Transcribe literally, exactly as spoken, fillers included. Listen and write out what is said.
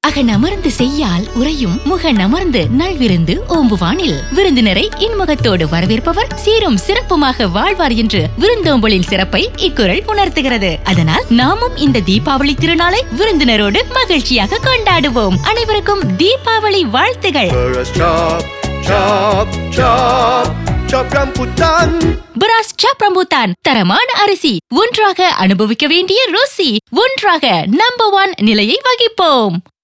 அகனமர்ந்து செய்யால் உறையும் முக நமர்ந்து நல்விருந்து ஓம்புவானில் விருந்தினரை இன்முகத்தோடு வரவேற்பவர் சீரும் சிறப்புமாக வாழ்வார் என்று விருந்தோம்பலின் சிறப்பை இக்குறள் உணர்த்துகிறது. அதனால் நாமும் இந்த தீபாவளி திருநாளை விருந்தினரோடு மகிழ்ச்சியாக கொண்டாடுவோம். அனைவருக்கும் தீபாவளி வாழ்த்துகள். Beras Cap Rambutan, தரமான அரிசி, ஒன்றாக அனுபவிக்க வேண்டிய ருசி, ஒன்றாக நம்பர் ஒன் நிலையை வகிப்போம்.